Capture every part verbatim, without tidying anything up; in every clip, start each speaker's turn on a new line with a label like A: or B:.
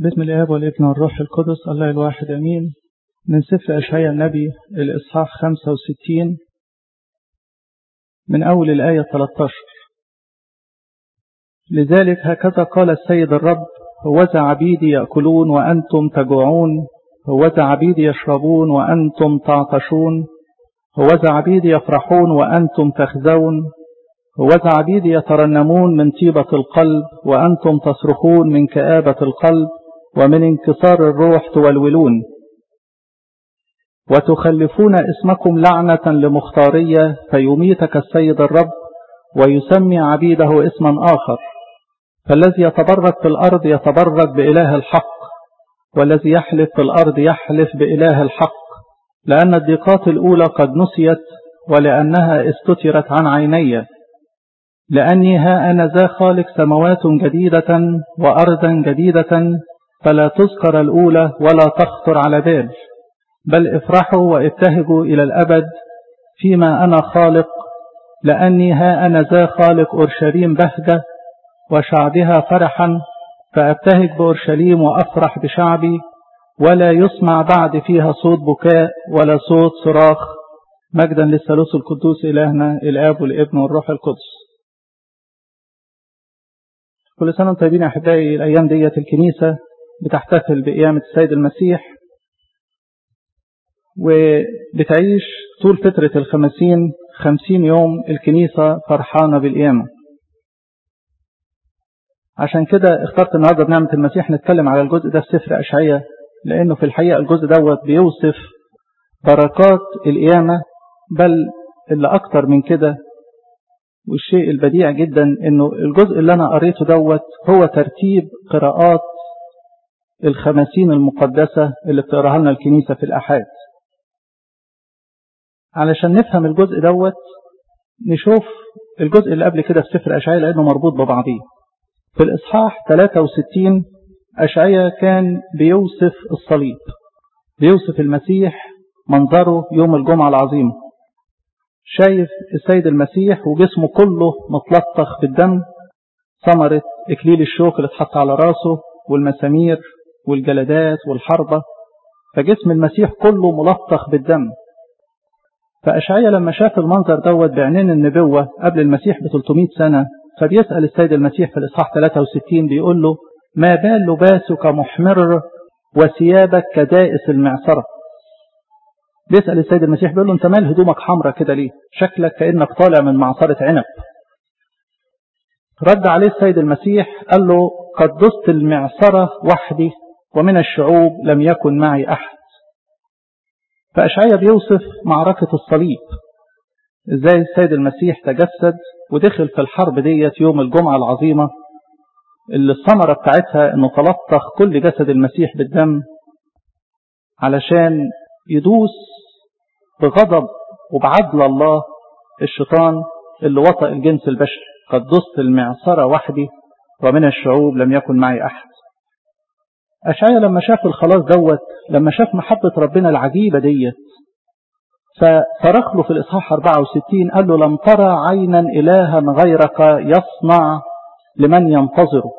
A: باسم الآب والابن والروح القدس الله الواحد أمين. من سفر أشعياء النبي الإصحاح خمسة وستين من أول الآية ثلاثة عشر. لذلك هكذا قال السيد الرب: هوذا عبيدي يأكلون وأنتم تجوعون، هوذا عبيدي يشربون وأنتم تعطشون، هوذا عبيدي يفرحون وأنتم تخزون، هوذا عبيدي يترنمون من طيبة القلب وأنتم تصرخون من كآبة القلب، ومن انكسار الروح تولولون، وتخلفون اسمكم لعنة لمختارية، فيميتك السيد الرب ويسمي عبيده اسما آخر. فالذي يتبرك في الأرض يتبرك بإله الحق، والذي يحلف في الأرض يحلف بإله الحق، لأن الضيقات الأولى قد نسيت ولأنها استترت عن عيني. لأني ها أنا ذا خالق سماوات جديدة وأرضا جديدة، فلا تذكر الأولى ولا تخطر على بال، بل افرحوا وابتهجوا إلى الأبد فيما أنا خالق. لأني ها أنا ذا خالق أورشليم بهجة وشعبها فرحا، فأبتهج بأورشليم وأفرح بشعبي، ولا يسمع بعد فيها صوت بكاء ولا صوت صراخ. مجدا للثالوث القدوس إلهنا الآب والابن والروح القدس. كل سنة وانتم طيبين يا أحبائي. الأيام ديت الكنيسة بتحتفل بقيامة السيد المسيح، وبتعيش طول فترة الخمسين خمسين يوم الكنيسة فرحانة بالقيامة. عشان كده اخترت النهاردة بنعمة المسيح نتكلم على الجزء ده في سفر أشعياء، لأنه في الحقيقة الجزء دوت بيوصف بركات القيامة، بل اللي أكتر من كده. والشيء البديع جدا انه الجزء اللي انا قريته دوت هو ترتيب قراءات الخمسين المقدسة اللي بتقراها لنا الكنيسة في الأحاد. علشان نفهم الجزء دوت نشوف الجزء اللي قبل كده في سفر أشعياء، لأنه مربوط ببعضيه. في الإصحاح ثلاثة وستين أشعياء كان بيوصف الصليب، بيوصف المسيح منظره يوم الجمعة العظيمة. شايف السيد المسيح وجسمه كله متلطخ بالدم، ثمرة إكليل الشوك اللي اتحط على راسه والمسامير والجلدات والحربة، فجسم المسيح كله ملطخ بالدم. فأشعياء لما شاف المنظر دوت بعينين النبوة قبل المسيح ب ثلاثمائة سنة، فبيسأل السيد المسيح في الإصحاح ثلاثة وستين بيقول له: ما بال لباسك محمر وثيابك كدائس المعصرة. بيسأل السيد المسيح بيقول له: انت مال هدومك حمرة كده ليه؟ شكلك كأنك طالع من معصرة عنب. رد عليه السيد المسيح قال له: قد دست المعصرة وحدي ومن الشعوب لم يكن معي أحد. فأشعياء بيوصف معركة الصليب، ازاي السيد المسيح تجسد ودخل في الحرب ديت يوم الجمعة العظيمة، اللي الثمرة بتاعتها انه تلطخ كل جسد المسيح بالدم علشان يدوس بغضب وبعدل الله الشيطان اللي وطأ الجنس البشري. قد دست المعصرة وحدي ومن الشعوب لم يكن معي أحد. أشعياء لما شاف الخلاص دوت، لما شاف محبة ربنا العجيبة ديت، فصرخ له في الإصحاح أربعة وستين قال له: لم ترى عينا إلها غيرك يصنع لمن ينتظره.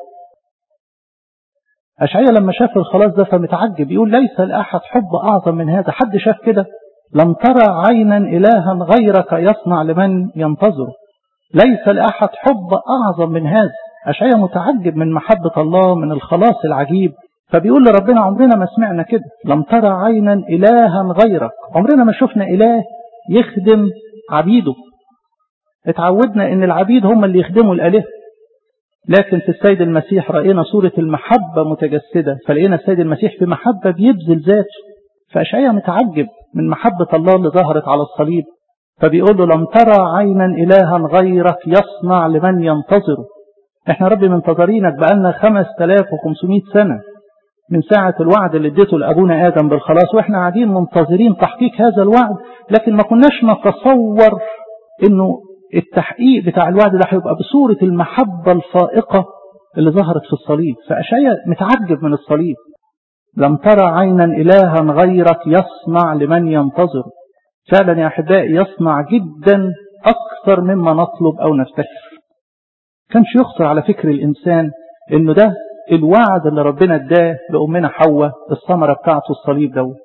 A: أشعياء لما شاف الخلاص ده فمتعجب، يقول: ليس لأحد حب أعظم من هذا. حد شاف كده؟ لم ترى عينا إلها غيرك يصنع لمن ينتظره. ليس لأحد حب أعظم من هذا. أشعياء متعجب من محبة الله، من الخلاص العجيب. فبيقول لربنا: عمرنا ما سمعنا كده. لم ترى عينا إلها غيرك. عمرنا ما شفنا إله يخدم عبيده. اتعودنا ان العبيد هم اللي يخدموا الآلهة، لكن في السيد المسيح رأينا صورة المحبة متجسدة. فلقينا السيد المسيح في محبة بيبذل ذاته. فأشعياء متعجب من محبة الله اللي ظهرت على الصليب. فبيقول له: لم ترى عينا إلها غيرك يصنع لمن ينتظره. احنا ربي منتظرينك بقالنا خمس تلاف وخمسمائة سنة من ساعة الوعد اللي اديته لأبونا آدم بالخلاص، واحنا قاعدين منتظرين تحقيق هذا الوعد، لكن ما كناش نتصور انه التحقيق بتاع الوعد ده هيبقى بصورة المحبة الفائقة اللي ظهرت في الصليب. فأشعياء متعجب من الصليب. لم ترى عينا إلها غيرك يصنع لمن ينتظر. فعلا يا أحبائي يصنع جدا أكثر مما نطلب أو نفتكر. كانش يخطر على فكر الإنسان إنه ده الوعد اللي ربنا اداه لأمنا حواء، الثمرة بتاعته الصليب دوت.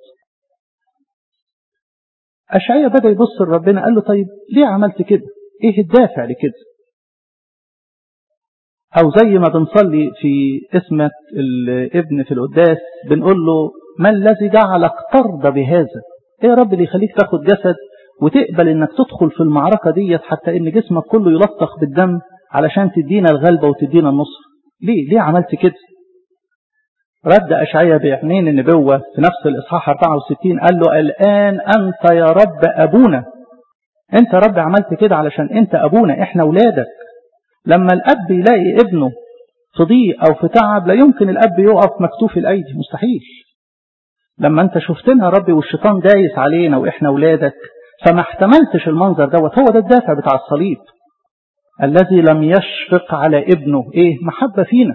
A: أشعياء بدأ يبص لربنا قال له طيب ليه عملت كده؟ ايه الدافع لكده؟ أو زي ما بنصلي في اسمة الابن في القداس بنقول له ما الذي جعلك ترضى بهذا؟ ايه يا رب اللي يخليك تاخد جسد وتقبل انك تدخل في المعركة ديت حتى ان جسمك كله يلطخ بالدم علشان تدينا الغلبة وتدينا النصر؟ ليه ليه عملت كده؟ رد أشعياء بعينين النبوة في نفس الإصحاح أربعة وستين قال له الآن أنت يا رب أبونا. أنت يا رب عملت كده علشان أنت أبونا، إحنا أولادك. لما الأب يلاقي ابنه في ضيق أو في تعب لا يمكن الأب يقف مكتوف الأيدي، مستحيل. لما أنت شفتنا يا رب والشيطان دايس علينا وإحنا أولادك فما احتملتش المنظر دوت. هو ده الدافع بتاع الصليب، الذي لم يشفق على ابنه. إيه؟ محبة فينا.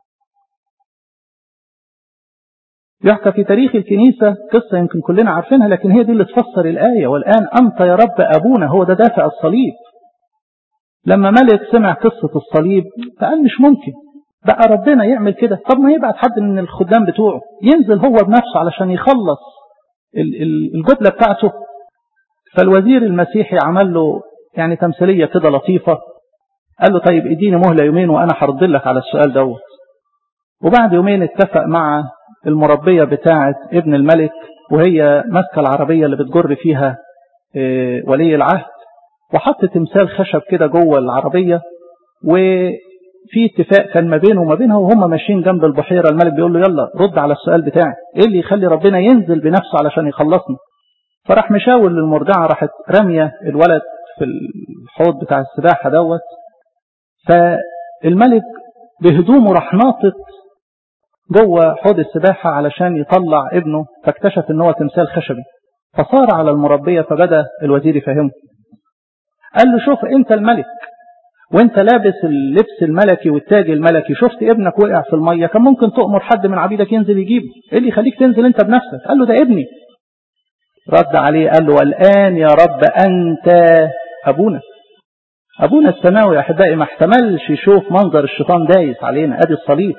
A: يحكى في تاريخ الكنيسة قصة يمكن كلنا عارفينها، لكن هي دي اللي تفسر الآية والآن أنت يا رب أبونا. هو ده دافع الصليب. لما ملك سمع قصة الصليب فقال مش ممكن بقى ربنا يعمل كده، طب ما يبعت حد من الخدام بتوعه ينزل هو بنفسه علشان يخلص الجبلة بتاعته. فالوزير المسيحي عمل له يعني تمثيلية كده لطيفة، قال له طيب اديني مهلة يومين وأنا هرد لك على السؤال دوت. وبعد يومين اتفق مع المربية بتاعة ابن الملك وهي ماسكة العربية اللي بتجر فيها ولي العهد، وحط تمثال خشب كده جوه العربية، وفي اتفاق كان ما بينه وما بينها وهم ماشيين جنب البحيرة. الملك بيقول له يلا رد على السؤال بتاعي، ايه اللي يخلي ربنا ينزل بنفسه علشان يخلصنا؟ فراح مشاور للمرضعة، راحت رمية الولد في الحوض بتاع السباحة دوت. فالملك بهدومه راح ناطط جوه حوض السباحة علشان يطلع ابنه، فاكتشف ان هو تمثال خشبي. فصار على المربية، فبدأ الوزير يفهمه، قال له شوف انت الملك وانت لابس اللبس الملكي والتاج الملكي، شفت ابنك وقع في المية كان ممكن تؤمر حد من عبيدك ينزل يجيبه، ايه اللي يخليك تنزل انت بنفسك؟ قال له ده ابني. رد عليه قال له الآن يا رب أنت أبونا. أبونا السماوي يا أحبائي ما احتملش يشوف منظر الشيطان دايس علينا، ادي الصليب.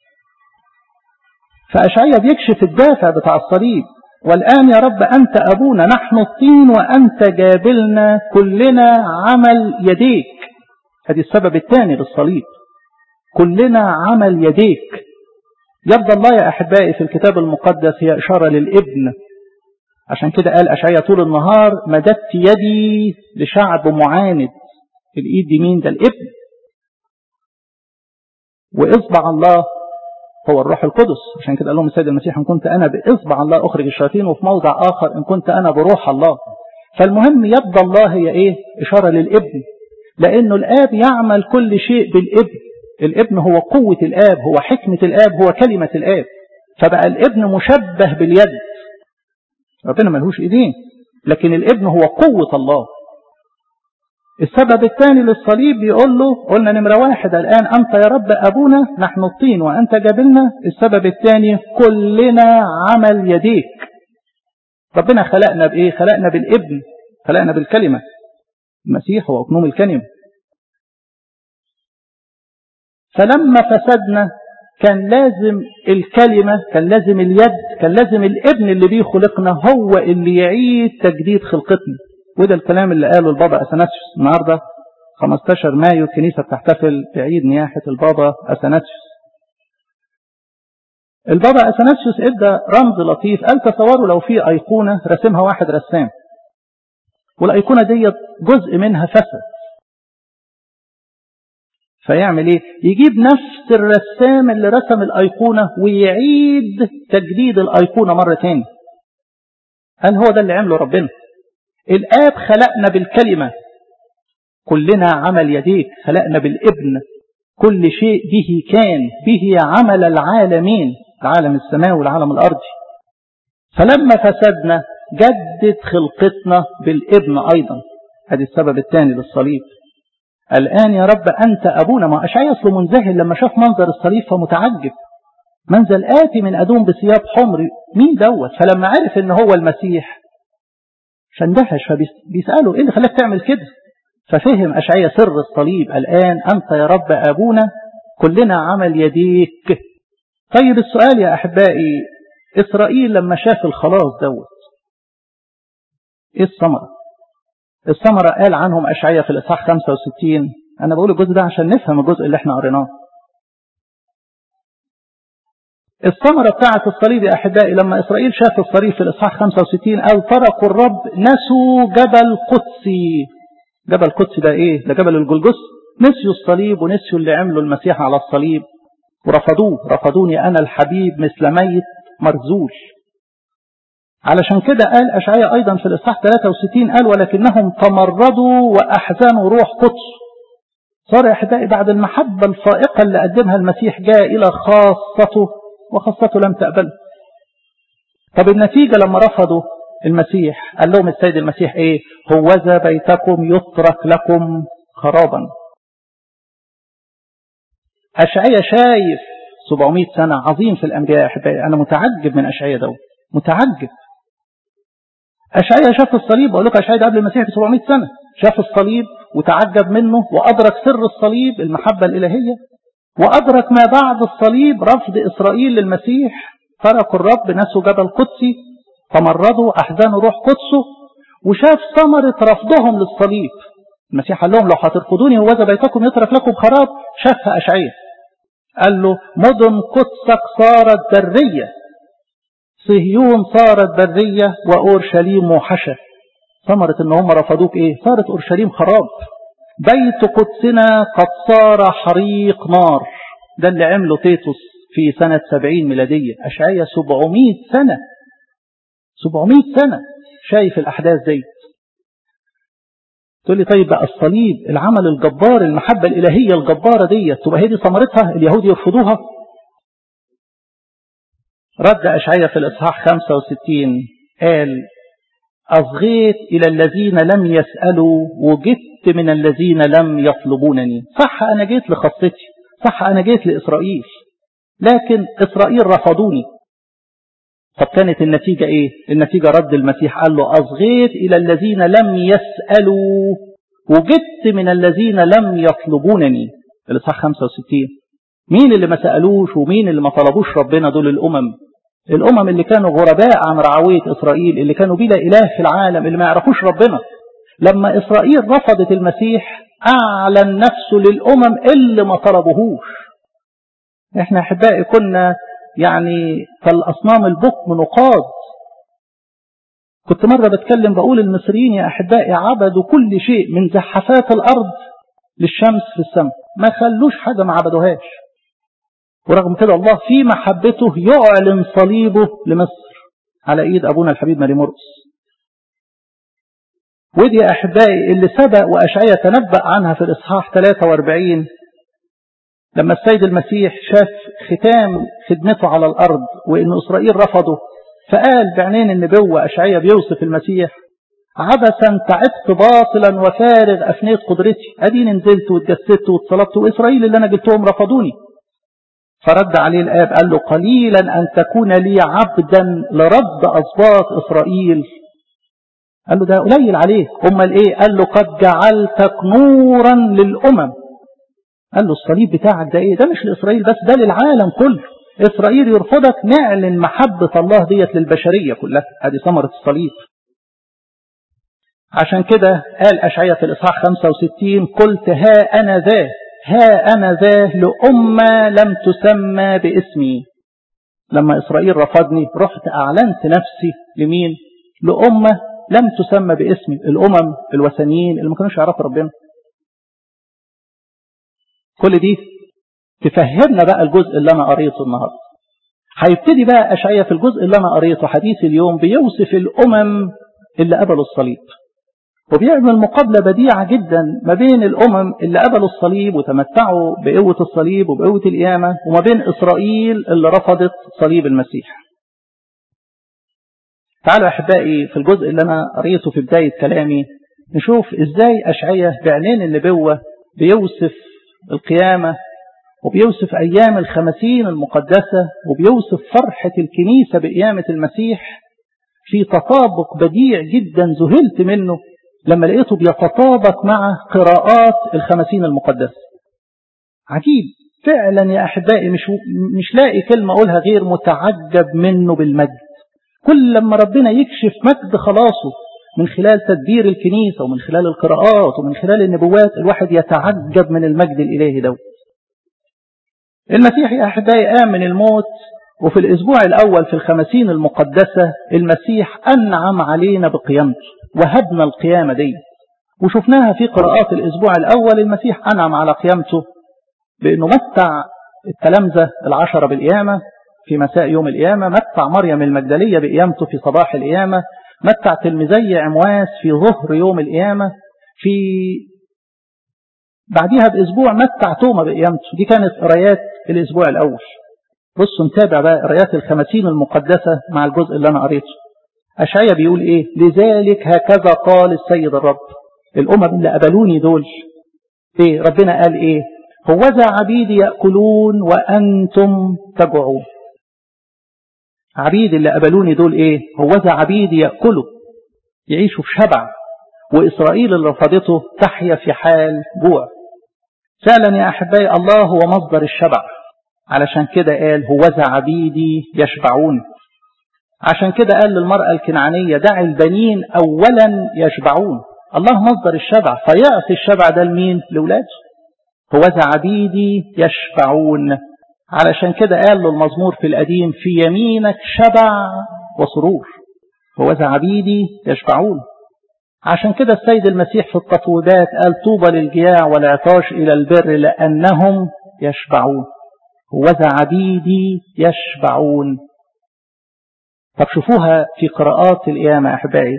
A: فأشعياء بيكشف الدافع بتاع الصليب، والآن يا رب أنت أبونا نحن الطين وأنت جابلنا كلنا عمل يديك. هذه السبب الثاني للصليب، كلنا عمل يديك. يد الله يا أحبائي في الكتاب المقدس هي إشارة للابن، عشان كده قال أشعياء طول النهار مددت يدي لشعب معاند. الإيد دي مين؟ ده الابن. وإصبع الله هو الروح القدس، عشان كده قال لهم السيد المسيح إن كنت أنا بإصبع الله أخرج الشياطين، وفي موضع آخر إن كنت أنا بروح الله. فالمهم يد الله هي إيه؟ إشارة للابن، لأنه الآب يعمل كل شيء بالابن. الابن هو قوة الآب، هو حكمة الآب، هو كلمة الآب. فبقى الابن مشبه باليد. ربنا ملهوش إيدين، لكن الابن هو قوة الله. السبب الثاني للصليب بيقول له، قلنا نمرة واحد الآن أنت يا رب أبونا نحن الطين وأنت جابلنا. السبب الثاني كلنا عمل يديك. ربنا خلقنا بإيه؟ خلقنا بالابن، خلقنا بالكلمة. المسيح هو أكنوم الكلمة. فلما فسدنا كان لازم الكلمة، كان لازم اليد، كان لازم الابن اللي بيه خلقنا هو اللي يعيد تجديد خلقتنا. وده الكلام اللي قاله البابا أثناسيوس. النهاردة خمستاشر مايو الكنيسة بتحتفل بعيد نياحة البابا أثناسيوس. البابا أثناسيوس ادى رمز لطيف، قال تصوروا لو في أيقونة رسمها واحد رسام، والأيقونة دي جزء منها فسد، فيعمل ايه؟ يجيب نفس الرسام اللي رسم الأيقونة ويعيد تجديد الأيقونة مرة تاني. قال هو ده اللي عمله ربنا. الآب خلقنا بالكلمة، كلنا عمل يديك. خلقنا بالابن، كل شيء به كان، به عمل العالمين، العالم السماوي والعالم الأرضي. فلما فسدنا جدد خلقتنا بالابن أيضا. هذا السبب الثاني للصليب. الآن يا رب أنت أبونا. ما أشعياء أصله منذهل لما شاف منظر الصليب فمتعجب. منزل آتي من أدوم بثياب حمر، مين دوت؟ فلما عرف إن هو المسيح فاندهش، فبيسأله إيه اللي خلاك تعمل كده؟ ففهم أشعياء سر الصليب. الآن أنت يا رب أبونا كلنا عمل يديك. طيب السؤال يا أحبائي، إسرائيل لما شاف الخلاص دوت إيه الثمرة؟ الثمرة قال عنهم أشعياء في الإصحاح خمسة وستين. أنا بقول الجزء ده عشان نفهم الجزء اللي احنا قريناه. الثمرة بتاعة الصليب يا أحبائي لما إسرائيل شاف الصليب في الإصحاح خمسة وستين قال تركوا الرب نسوا جبل قدسي. جبل قدسي ده إيه؟ ده جبل الجلجث. نسيوا الصليب ونسيوا اللي عملوا المسيح على الصليب ورفضوه. رفضوني أنا الحبيب مثل ميت مرزول. علشان كده قال أشعياء أيضا في الإصحاح ثلاثة وستين قال ولكنهم تمردوا وأحزنوا روح قدس. صار يا أحبائي بعد المحبة الفائقة اللي قدمها المسيح جاء إلى خاصته وخاصته لم تقبل. طب النتيجة لما رفضوا المسيح قال لهم السيد المسيح إيه؟ هوذا بيتكم يترك لكم خرابا. أشعياء شايف سبعمائة سنة عظيم في الأنبياء يا أحبائي. أنا متعجب من أشعياء ده، متعجب. أشعياء شاف الصليب، أقول لك أشعياء ده قبل المسيح ب سبعمائة سنة شاف الصليب وتعجب منه وأدرك سر الصليب المحبة الإلهية، وأدرك ما بعد الصليب رفض إسرائيل للمسيح. تركوا الرب نسوا جبل قدسي، تمردوا أحزنوا روح قدسه، وشاف ثمرة رفضهم للصليب. المسيح قال لهم لو هترفضوني هوذا بيتكم يترك لكم خراب. شافها أشعياء قال له مدن قدسك صارت برية، صهيون صارت برية وأورشليم موحشة. ثمرة ان هم رفضوك ايه؟ صارت أورشليم خراب. بيت قدسنا قد صار حريق نار. ده اللي عمله تيتوس في سنة سبعين ميلادية. أشعياء سبعمائة سنة سبعمائة سنة شايف الأحداث دي. تقول لي طيب بقى الصليب العمل الجبار المحبة الإلهية الجبارة دي تبقى هي دي ثمرتها اليهود يرفضوها؟ رد أشعياء في الإصحاح خمسة وستين قال أصغيت إلى الذين لم يسألوا وجدت من الذين لم يطلبونني. صح أنا جيت لخاصتي، صح أنا جيت لإسرائيل، لكن إسرائيل رفضوني. طب كانت النتيجة إيه؟ النتيجة رد المسيح قال له أصغيت إلى الذين لم يسألوا وجدت من الذين لم يطلبونني. الإصحاح خمسة وستين مين اللي ما سألوش ومين اللي ما طلبوش ربنا؟ دول الأمم. الأمم اللي كانوا غرباء عن رعوية إسرائيل، اللي كانوا بلا إله في العالم، اللي ما يعرفوش ربنا. لما إسرائيل رفضت المسيح أعلن نفسه للأمم اللي ما طلبوهوش. إحنا أحبائي كنا يعني كالأصنام البكم نقاض. كنت مرة بتكلم بقول المصريين يا أحبائي عبدوا كل شيء من زحفات الأرض للشمس في السماء، ما خلوش حاجة ما عبدوهاش. ورغم كده الله في محبته يعلن صليبه لمصر على ايد ابونا الحبيب ماري مرقس. ودي يا احبائي اللي سبق واشعياء تنبأ عنها في الاصحاح ثلاثة وأربعين لما السيد المسيح شاف ختام خدمته على الارض وان اسرائيل رفضه، فقال بعينين النبوة أشعياء بيوصف المسيح عبثا تعبت باطلا وفارغ افنيت قدرتي، اديني نزلت واتجسدت واتصلبت واسرائيل اللي انا جبتهم رفضوني. فرد عليه الآب قال له قليلا أن تكون لي عبدا لرد أسباط إسرائيل. قال له ده قليل عليك، أمال إيه؟ قال له قد جعلتك نورا للأمم. قال له الصليب بتاعك ده إيه؟ ده مش لإسرائيل بس، ده للعالم كله. إسرائيل يرفضك نعلن محبة الله ديت للبشرية كلها. هذه ثمرة الصليب. عشان كده قال أشعياء في الإصحاح خمسة وستين قلت ها أنا ذا ها أنا ذا لأمة لم تسمى باسمي. لما إسرائيل رفضني رحت أعلنت نفسي لمين؟ لأمة لم تسمى باسمي، الأمم الوثنيين اللي ما كانوش يعرفوا ربنا. كل دي تفهمنا بقى الجزء اللي أنا قريته النهاردة. هيبتدي بقى أشعياء في الجزء اللي أنا قريته حديث اليوم بيوصف الأمم اللي قبلوا الصليب، وبيعمل مقابلة بديعة جدا ما بين الأمم اللي قبلوا الصليب وتمتعوا بقوة الصليب وبقوة القيامة، وما بين إسرائيل اللي رفضت صليب المسيح. تعالوا أحبائي في الجزء اللي أنا قريته في بداية كلامي نشوف إزاي أشعياء بعينين النبوة بيوصف القيامة وبيوصف أيام الخمسين المقدسة وبيوصف فرحة الكنيسة بقيامة المسيح في تطابق بديع جدا ذهلت منه لما لقيته بيتطابق مع قراءات الخمسين المقدسة. عجيب فعلا يا أحبائي مش, مش لاقي كلمة أقولها غير متعجب منه بالمجد. كل لما ربنا يكشف مجد خلاصه من خلال تدبير الكنيسة ومن خلال القراءات ومن خلال النبوات الواحد يتعجب من المجد الإلهي ده. المسيح يا أحبائي قام من الموت، وفي الأسبوع الأول في الخمسين المقدسة المسيح أنعم علينا بقيامته وهبنا القيامة دي، وشفناها في قراءات الأسبوع الأول. المسيح أنعم على قيامته بأنه متع التلامذة العشرة بالقيامة في مساء يوم القيامة، متع مريم المجدلية بقيامته في صباح القيامة، متع تلميذي عمواس في ظهر يوم القيامة، في بعديها بأسبوع متع توما بقيامته. دي كانت قرايات الأسبوع الأول. بصوا نتابع بقى قرايات الخمسين المقدسة مع الجزء اللي أنا قريته. أشعياء بيقول إيه؟ لذلك هكذا قال السيد الرب، الأمم اللي قبلوني دول إيه؟ ربنا قال إيه؟ هوذا عبيدي يأكلون وأنتم تجوعون. عبيد اللي قبلوني دول إيه؟ هوذا عبيدي يأكلوا، يعيشوا في شبع، وإسرائيل اللي رفضته تحيا في حال جوع. فعلا يا أحبائي الله هو مصدر الشبع، علشان كده قال هوذا عبيدي يشبعون. عشان كده قال للمرأة الكنعانية دع البنين أولا يشبعون. الله مصدر الشبع، فيعطي الشبع ده لمين؟ لولاده. هوذا عبيدي يشبعون. علشان كده قال للمزمور في القديم في يمينك شبع وسرور. هوذا عبيدي يشبعون. عشان كده السيد المسيح في التطويبات قال طوبى للجياع والعطاش إلى البر لأنهم يشبعون. هوذا عبيدي يشبعون. طب شوفوها في قراءات القيامة أحبائي.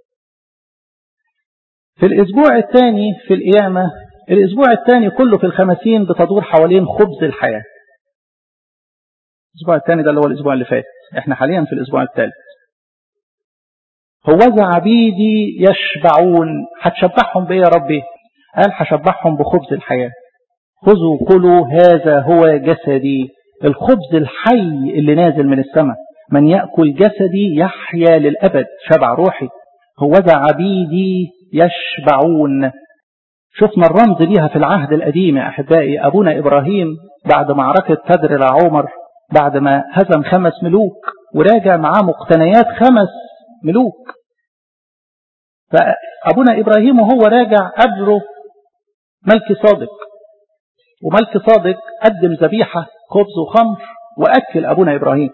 A: في الأسبوع الثاني في القيامة، الأسبوع الثاني كله في الخمسين بتدور حوالين خبز الحياة. الأسبوع الثاني ده اللي هو الأسبوع اللي فات، احنا حاليا في الأسبوع الثالث. هوذا عبيدي يشبعون. هتشبعهم بإيه يا ربي؟ قال هشبعهم بخبز الحياة. خذوا كلوا هذا هو جسدي، الخبز الحي اللي نازل من السماء. من يأكل جسدي يحيا للأبد، شبع روحي. هوذا عبيدي يشبعون. شفنا الرمز ليها في العهد القديم يا أحبائي. أبونا إبراهيم بعد معركة تدر العمر، بعد ما هزم خمس ملوك وراجع معاه مقتنيات خمس ملوك، فأبونا إبراهيم وهو راجع قبله ملك صادق، وملك صادق قدم ذبيحة خبز وخمر وأكل أبونا إبراهيم.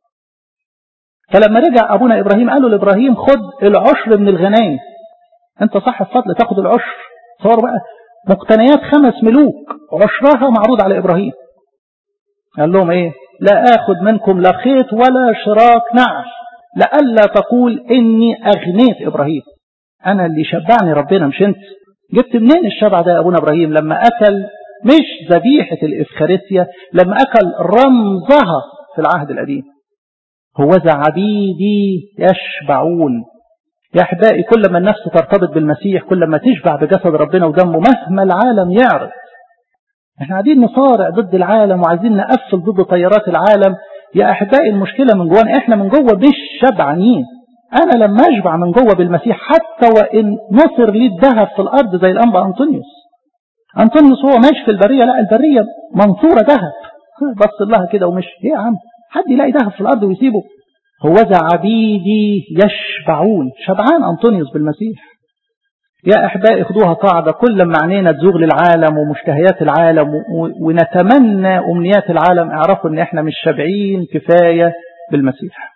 A: فلما رجع أبونا إبراهيم قالوا لإبراهيم خد العشر من الغنائم، أنت صاحب فضل تاخد العشر. صور بقى مقتنيات خمس ملوك عشرها معروض على إبراهيم. قال لهم إيه؟ لا آخذ منكم لا خيط ولا شراك نعل لألا تقول إني أغنيت إبراهيم. أنا اللي شبعني ربنا مش أنت. جبت منين الشبع ده يا أبونا إبراهيم؟ لما أكل مش ذبيحة الإفخارستيا، لما أكل رمزها في العهد القديم. هوذا عبيدي يشبعون. يا أحبائي كل ما النفس ترتبط بالمسيح كل ما تشبع بجسد ربنا ودمه مهما العالم يعرض. احنا قاعدين نصارع ضد العالم وعايزين نقفل ضد طيارات العالم. يا أحبائي المشكلة من جوانا، احنا من جوه مش شبعانين. أنا لما أشبع من جوه بالمسيح حتى وإن نصر لي الذهب في الأرض زي الأنبا أنطونيوس. أنطونيوس هو ماشي في البرية، لا البرية منصورة ذهب، بص لها كده ومش ايه يا عم حد يلاقي ذهب في الأرض ويسيبه؟ هوذا عبيدي يشبعون. شبعان أنطونيوس بالمسيح. يا أحبائي خدوها قاعدة، كل ما عنينا تزوغ للعالم ومشتهيات العالم ونتمنى أمنيات العالم، اعرفوا ان احنا مش شبعين كفاية بالمسيح.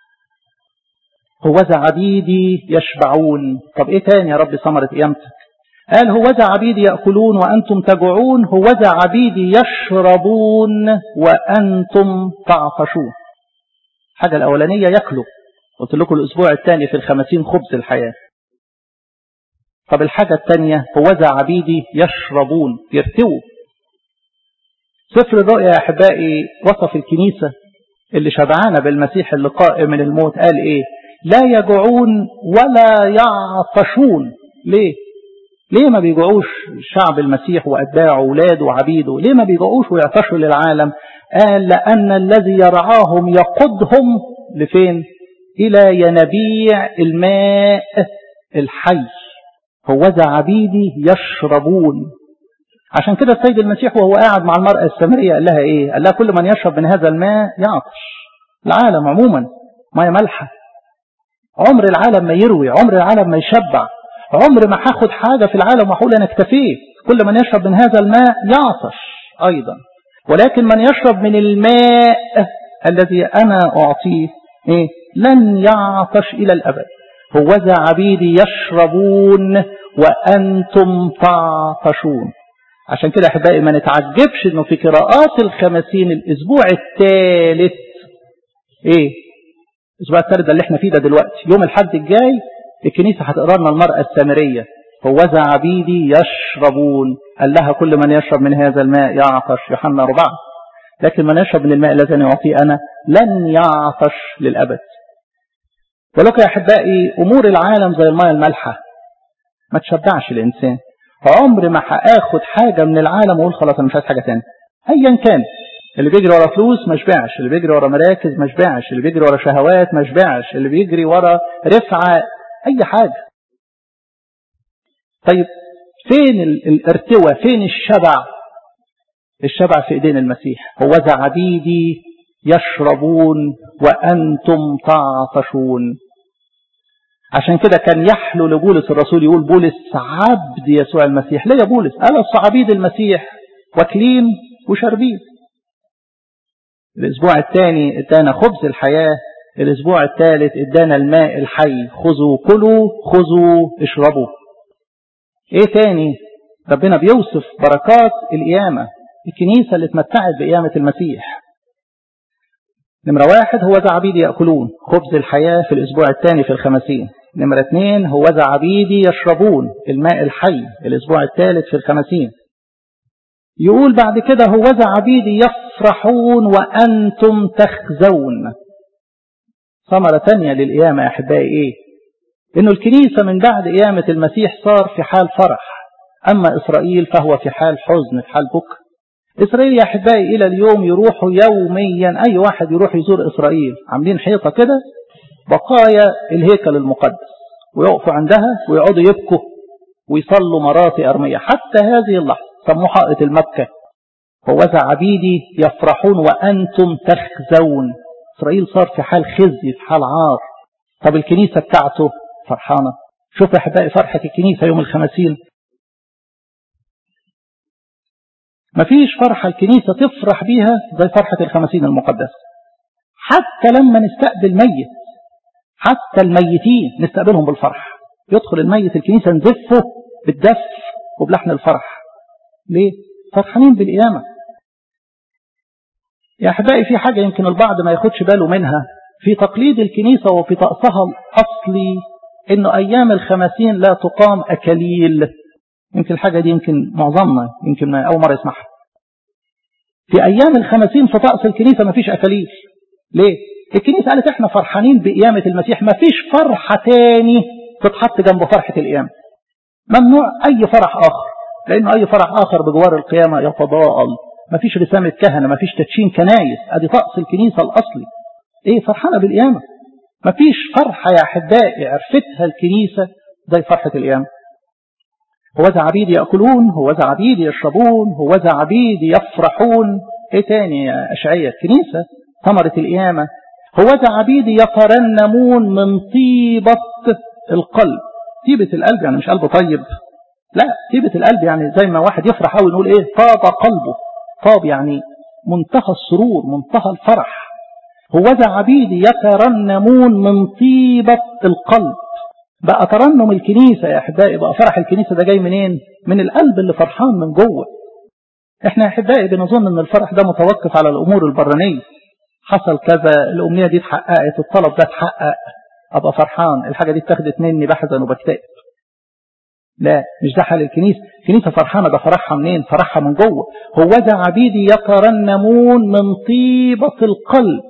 A: هوذا عبيدي يشبعون. طب ايه تاني يا رب ثمرة قيامتك؟ قال هوذا عبيدي يأكلون وأنتم تجوعون، هوذا عبيدي يشربون وأنتم تعطشون. حاجة الأولانية يأكلوا، قلت لكم الأسبوع الثاني في الخمسين خبز الحياة. طب الحاجة الثانية هوذا عبيدي يشربون، يرتووا. سفر الرؤيا يا أحبائي وصف الكنيسة اللي شبعانة بالمسيح اللي قائم من الموت. قال إيه؟ لا يجوعون ولا يعطشون. ليه؟ ليه ما بيجوعوش شعب المسيح وأتباعه وولاده وعبيده؟ ليه ما بيجوعوش ويعطشوا للعالم؟ قال لأن الذي يرعاهم يقودهم لفين؟ إلى ينابيع الماء الحي. هوذا عبيدي يشربون. عشان كده السيد المسيح وهو قاعد مع المرأة السامرية قال لها ايه؟ قال لها كل من يشرب من هذا الماء يعطش. العالم عموما مية مالحة، عمر العالم ما يروي، عمر العالم ما يشبع، عمر ما هاخد حاجة في العالم وأقول أنا اكتفيت. كل من يشرب من هذا الماء يعطش أيضا، ولكن من يشرب من الماء الذي أنا أعطيه إيه؟ لن يعطش إلى الأبد. هوذا عبيدي يشربون وأنتم تعطشون. عشان كده أحبائي ما نتعجبش إنه في قراءات الخمسين الأسبوع الثالث إيه؟ الأسبوع الثالث ده اللي احنا فيه ده دلوقتي، يوم الحد الجاي الكنيسة هتقرأ لنا المرأة السامرية هوذا عبيدي يشربون. قال لها كل من يشرب من هذا الماء يعطش، يوحنا أربعة. لكن من يشرب من الماء الذي أعطيه أنا لن يعطش للأبد. ولك يا أحبائي أمور العالم زي الماء المالحة ما تشبعش الإنسان. عمر ما هاخد حاجة من العالم وأقول خلاص أنا مش عايز حاجة تاني. أيا كان، اللي بيجري ورا فلوس ما شبعش، اللي بيجري ورا مراكز ما شبعش، اللي بيجري ورا شهوات ما شبعش، اللي بيجري ورا رفعة، أي حاجة. طيب فين الارتوى؟ فين الشبع؟ الشبع في ايدين المسيح. هوذا عبيدي يشربون وأنتم تعطشون. عشان كده كان يحلو لبولس الرسول يقول بولس عبد يسوع المسيح. ليه يا بولس؟ قال عبيد المسيح واكلين وشربين. الاسبوع الثاني ادانا خبز الحياة، الاسبوع الثالث ادانا الماء الحي. خذوا كلوا، خذوا اشربوا. ايه تاني؟ ربنا بيوصف بركات القيامة، الكنيسة اللي اتمتعت بقيامة المسيح. نمرة واحد هوذا عبيدي يأكلون، خبز الحياة في الاسبوع الثاني في الخمسين. نمرة اثنين هوذا عبيدي يشربون، الماء الحي الاسبوع الثالث في الخمسين. يقول بعد كده هوذا عبيدي يفرحون وأنتم تخزون. ثمرة ثانية للقيامة يا أحبائي إيه؟ إنه الكنيسة من بعد قيامة المسيح صار في حال فرح، أما إسرائيل فهو في حال حزن، في حال بكر. إسرائيل يا أحبائي إلى اليوم يروحوا يوميا، أي واحد يروح يزور إسرائيل عاملين حيطة كده بقايا الهيكل المقدس، ويقفوا عندها ويقعدوا يبكوا ويصلوا مراتي أرمية. حتى هذه اللحظة سموه حائط المبكى. هوذا عبيدي يفرحون وأنتم تخزون. إسرائيل صار في حال خزي، في حال عار. طب الكنيسة بتاعته فرحانة. شوف يا أحبائي فرحة الكنيسة يوم الخمسين. مفيش فرحة الكنيسة تفرح بيها زي فرحة الخمسين المقدسة. حتى لما نستقبل ميت، حتى الميتين نستقبلهم بالفرح. يدخل الميت الكنيسة نزفه بالدف وبلحن الفرح. ليه؟ فرحانين بالقيامة. يا أحبائي في حاجة يمكن البعض ما ياخدش باله منها في تقليد الكنيسة وفي طقسها الأصلي، إنه أيام الخمسين لا تقام أكاليل. يمكن الحاجة دي يمكن معظمنا يمكن ما أول مرة يسمعها. في أيام الخمسين في طقس الكنيسة ما فيش أكاليل. ليه؟ الكنيسة قالت إحنا فرحانين بقيامة المسيح، ما فيش فرحة تاني تتحط جنب فرحة القيامة. ممنوع أي فرح آخر، لأنه أي فرح آخر بجوار القيامة يتضاءل. ما فيش رسامة كهنة، ما فيش تدشين كنايس. أدي طقس الكنيسة الأصلي. إيه؟ فرحانة بالقيامة. ما فيش فرحة يا أحبائي عرفتها الكنيسة زي فرحة القيامة. هوذا عبيد يأكلون، هوذا عبيد يشربون، هوذا عبيد يفرحون. إيه تاني يا أشعية؟ الكنيسة ثمرة القيامة. هوذا عبيد يترنمون من طيبة القلب. طيبة القلب يعني مش قلب طيب، لا، طيبة القلب يعني زي ما واحد يفرح أو نقول إيه؟ طاب قلبه. طاب يعني منتهى السرور، منتهى الفرح. هوذا عبيد يترنمون من طيبة القلب. بقى ترنم الكنيسة يا أحبائي، بقى فرح الكنيسة ده جاي منين؟ من القلب اللي فرحان من جوه. احنا يا أحبائي بنظن ان الفرح ده متوقف على الأمور البرانية. حصل كذا، الأمنية دي اتحققت، الطلب ده اتحقق، أبقى فرحان. الحاجة دي اتخذت مني بحزن وبكتئب. لا، مش ده حال الكنيسة. الكنيسة فرحانة، ده فرحها منين؟ فرحها من جوه. هوذا عبيدي يترنمون من طيبة القلب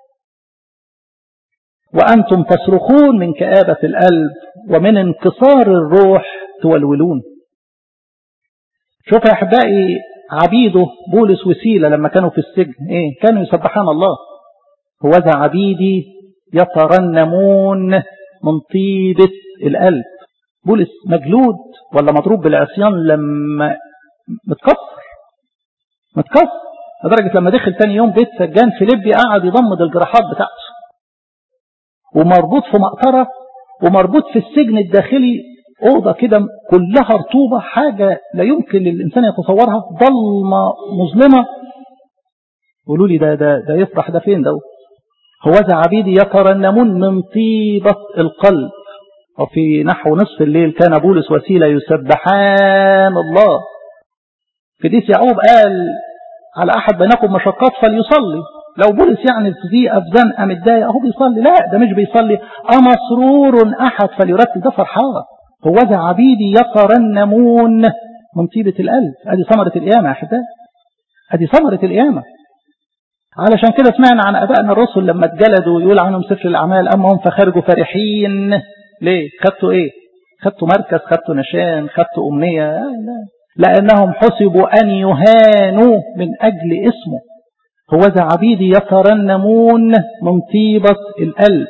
A: وأنتم تصرخون من كآبة القلب ومن انكسار الروح تولولون. شوف يا أحبائي عبيده بولس وسيلة لما كانوا في السجن إيه؟ كانوا يسبحان الله. هوذا عبيدي يترنمون من طيبة القلب. بولس مجلود ولا مضروب بالعصيان لما متكسر متكسر لدرجة لما دخل تاني يوم بيت سجان فيليبي قعد يضمد الجراحات بتاعته، ومربوط في مقطرة ومربوط في السجن الداخلي أوضة كده كلها رطوبة، حاجة لا يمكن للإنسان يتصورها، ضلمة مظلمة. قولوا لي ده ده ده يفرح ده فين ده؟ هوذا عبيدي يترنمون من طيبة القلب. وفي نحو نصف الليل كان بولس وسيلة يسبحان الله. قديس يعقوب قال على أحد بينكم مشقات فليصلي. لو بولس يعني في أفزان أم الداية أهو بيصلي، لا ده مش بيصلي، أمسرور أحد فليرتل، ده فرحان. هوذا عبيدي يترنمون من طيبة القلب. ادي ثمرة القيامة يا أحبائي، ادي ثمرة القيامة. علشان كده سمعنا عن أبائنا الرسل لما اتجلدوا يقول عنهم سفر الأعمال أما هم فخرجوا فرحين. ليه؟ خدتوا إيه؟ خدتوا مركز، خدتوا نشان، خدتوا أمنية؟ لا، لأنهم حسبوا أن يهانوا من أجل اسمه. هوذا عبيدي يترنمون من طيبة القلب.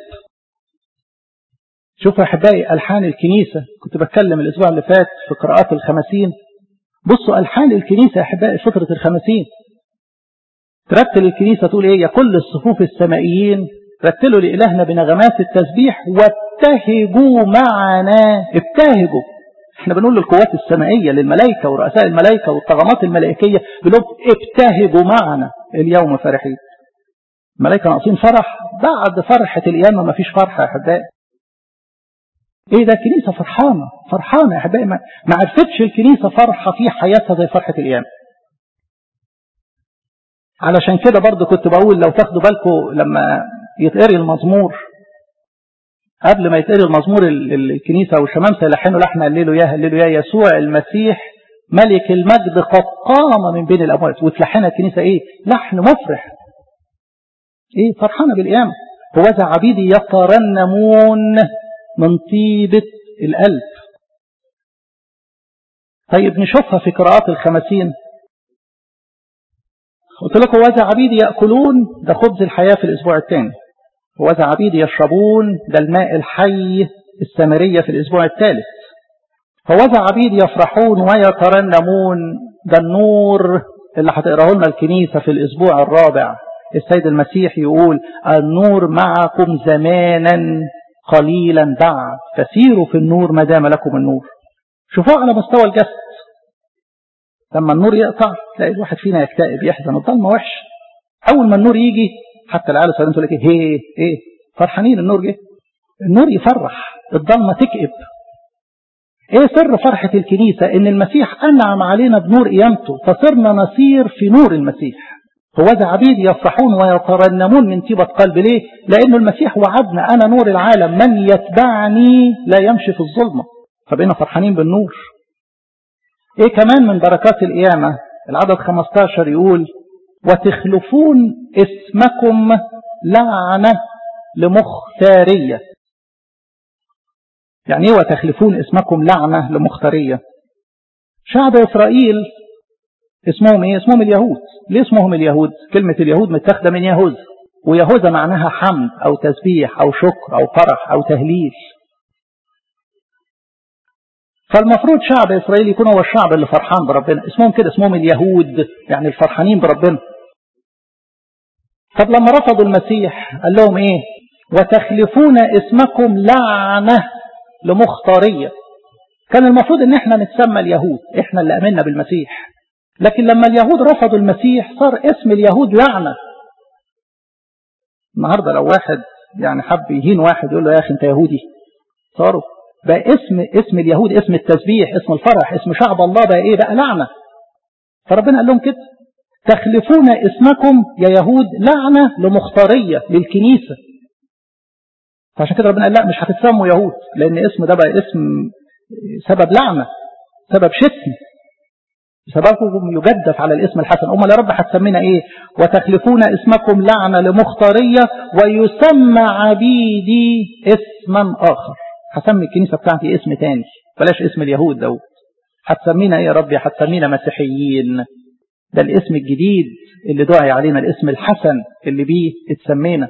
A: شوفوا يا أحبائي ألحان الكنيسة، كنت بتكلم الأسبوع اللي فات في قراءات الخمسين. بصوا ألحان الكنيسة يا أحبائي فترة الخمسين، ترتل الكنيسة تقول إيه؟ يا كل الصفوف السمائيين رتلوا لإلهنا بنغمات التسبيح وابتهجوا معنا. ابتهجوا، احنا بنقول للقوات السمائية للملائكة ورؤساء الملائكة والطغمات الملائكية بنقول ابتهجوا معنا اليوم فرحين. الملائكة ناقصين فرح؟ بعد فرحة القيامة ما فيش فرحة يا أحبائي. ايه ده؟ الكنيسة فرحانة فرحانة يا أحبائي، ما عرفتش الكنيسة فرحة في حياتها زي فرحة القيامة. علشان كده برضو كنت بقول لو تاخدوا بالكم لما يتقري المزمور، قبل ما يتقري المزمور الكنيسة والشمامسة يلحنوا لحن هللوا يا هللوا يا يسوع المسيح ملك المجد قد قام من بين الأموات، وتلحنها الكنيسة ايه؟ لحن مفرح، ايه؟ فرحانة بالقيامة. هوذا عبيدي يترنمون من طيبة القلب. طيب نشوفها في قراءات الخمسين. قلت لكم هوذا عبيدي يأكلون، ده خبز الحياة في الأسبوع الثاني. هوذا عبيدي يشربون، ده الماء الحي السامرية في الأسبوع الثالث. هوذا عبيدي يفرحون ويترنمون، ده النور اللي هتقراه لنا الكنيسة في الأسبوع الرابع. السيد المسيح يقول النور معكم زمانا قليلا بعد فسيروا في النور ما دام لكم النور. شوفوا على مستوى الجسد، لما النور يقطع تلاقي الواحد فينا يكتئب يحزن، الضلمة وحش. أول ما النور يجي حتى العيال الصغيرين تقول لك ايه ايه فرحانين النور جه. النور يفرح، الضلمة تكئب. ايه سر فرحة الكنيسة؟ ان المسيح انعم علينا بنور قيامته فصرنا نسير في نور المسيح. هوذا عبيد يفرحون ويترنمون من طيبة قلب. ليه؟ لأنه المسيح وعدنا أنا نور العالم من يتبعني لا يمشي في الظلمة، فبقينا فرحانين بالنور. ايه كمان من بركات القيامة؟ العدد خمستاشر يقول وتخلفون اسمكم لعنة لمختارية. يعني ايه وتخلفون اسمكم لعنة لمختارية؟ شعب إسرائيل اسمهم ايه؟ اسمهم اليهود. ليه اسمهم اليهود؟ كلمة اليهود متاخدة من يهوذا، ويهوذا معناها حمد أو تسبيح أو شكر أو فرح أو تهليل. فالمفروض شعب إسرائيل يكون هو الشعب اللي فرحان بربنا، اسمهم كده، اسمهم اليهود، يعني الفرحانين بربنا. طب لما رفضوا المسيح قال لهم ايه؟ وتخلفون اسمكم لعنة لمختارية. كان المفروض ان احنا نتسمى اليهود، احنا اللي امنا بالمسيح، لكن لما اليهود رفضوا المسيح صار اسم اليهود لعنة. النهاردة لو واحد يعني حب يهين واحد يقول له يا اخي انت يهودي، صاروا بقى اسم اسم اليهود، اسم التسبيح، اسم الفرح، اسم شعب الله، بقى ايه؟ بقى لعنة. فربنا قال لهم كده تخلفون اسمكم يا يهود لعنة لمختارية للكنيسة. فعشان كده ربنا قال لا مش هتتسموا يهود، لان اسم ده بقى اسم سبب لعنة، سبب شتم، سببكم يجدف على الاسم الحسن. أمال يا رب هتسمينا ايه؟ وتخلفون اسمكم لعنة لمختارية ويسمى عبيدي اسما آخر. هسمي الكنيسة بتاعتي اسم تاني، بلاش اسم اليهود دوت. هتسمينا ايه يا رب؟ هتسمينا مسيحيين. ده الاسم الجديد اللي دعي علينا، الاسم الحسن اللي بيه اتسمينا.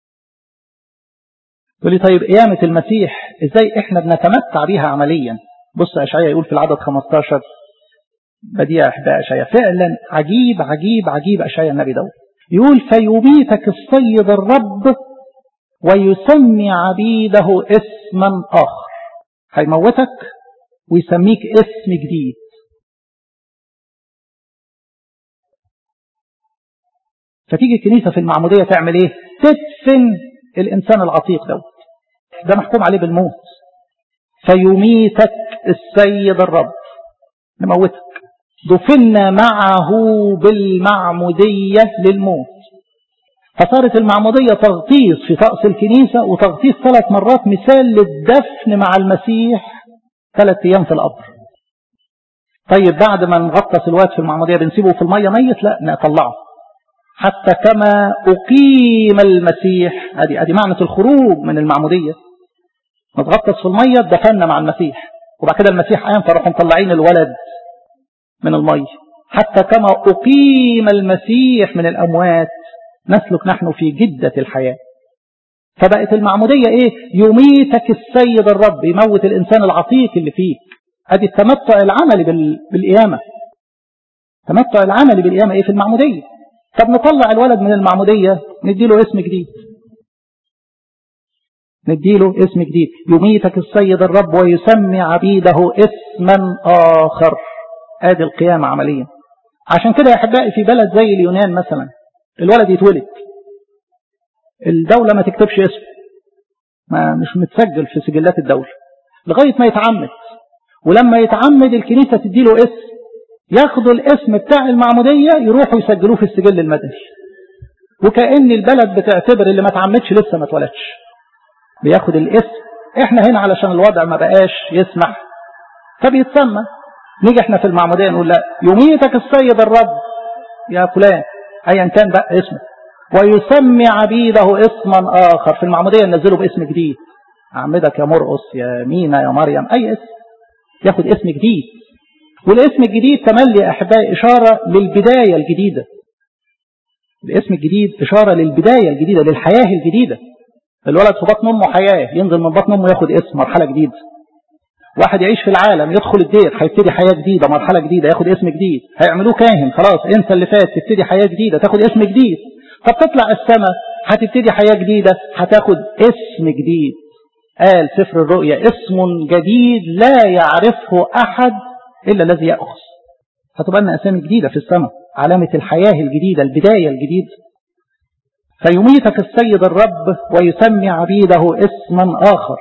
A: تقول لي طيب قيامة المسيح ازاي احنا بنتمتع بيها عمليا؟ بص اشعياء يقول في العدد خمستاشر بديع إحدى أشعياء فعلا عجيب عجيب عجيب أشعياء النبي داود. يقول فيميتك السيد الرب ويسمي عبيده اسما آخر. هيموتك ويسميك اسم جديد. فتيجي الكنيسة في المعمودية تعمل ايه؟ تدفن الإنسان العتيق دوت، ده محكوم عليه بالموت. فيميتك السيد الرب، نموتك. دفنا معه بالمعمودية للموت. فصارت المعمودية تغطيس في طقس الكنيسة، وتغطيس ثلاث مرات مثال للدفن مع المسيح ثلاث أيام في القبر. طيب بعد ما نغطس الواد في المعمودية بنسيبه في المية ميت؟ لا، نطلعه حتى كما أقيم المسيح. ادي ادي معنى الخروج من المعمودية. نتغطس في المية دفننا مع المسيح، وبعد كده المسيح قام فراحوا مطلعين الولد من المية. حتى كما أقيم المسيح من الأموات نسلك نحن في جدة الحياة. فبقت المعمودية ايه؟ يميتك السيد الرب، يموت الإنسان العتيق اللي فيك. ادي التمتع العملي بالقيامة. التمتع العملي بالقيامة ايه؟ في المعمودية. طب نطلع الولد من المعمودية نديله اسم جديد، نديله اسم جديد. يميتك السيد الرب ويسمي عبيده اسما آخر. ادي القيامة عمليا. عشان كده يا أحبائي في بلد زي اليونان مثلا الولد يتولد، الدولة ما تكتبش اسمه، ما مش متسجل في سجلات الدولة لغاية ما يتعمد. ولما يتعمد الكنيسة تديله اسم، ياخدوا الاسم بتاع المعمودية يروحوا يسجلوه في السجل المدني، وكأن البلد بتعتبر اللي ما تعمدش لسه ما اتولدش، بياخد الاسم. احنا هنا علشان الوضع ما بقاش يسمح فبيتسمى. نيجي احنا في المعمودية نقول لا، يميتك السيد الرب يا فلان ايا كان بقى اسمه، ويسمي عبيده اسما آخر. في المعمودية ننزله باسم جديد، أعمدك يا مرقس يا مينا يا مريم، أي اسم ياخد اسم جديد. والاسم الجديد تملي أحبائي إشارة للبداية الجديدة. الاسم الجديد إشارة للبداية الجديدة، للحياة الجديدة. الولد في بطن أمه حياة، ينزل من بطن أمه ياخد اسم، مرحلة جديدة. واحد يعيش في العالم يدخل الدير هيبتدي حياة جديدة، مرحلة جديدة، ياخد اسم جديد. هيعملوه كاهن، خلاص انسى اللي فات، تبتدي حياة جديدة، تاخد اسم جديد. طب تطلع السماء هتبتدي حياة جديدة، هتاخد اسم جديد. قال سفر الرؤيا اسم جديد لا يعرفه أحد إلا الذي يأخذ. هتبقى لنا أسامي جديدة في السماء، علامة الحياة الجديدة، البداية الجديدة. فيميتك السيد الرب ويسمي عبيده اسما آخر.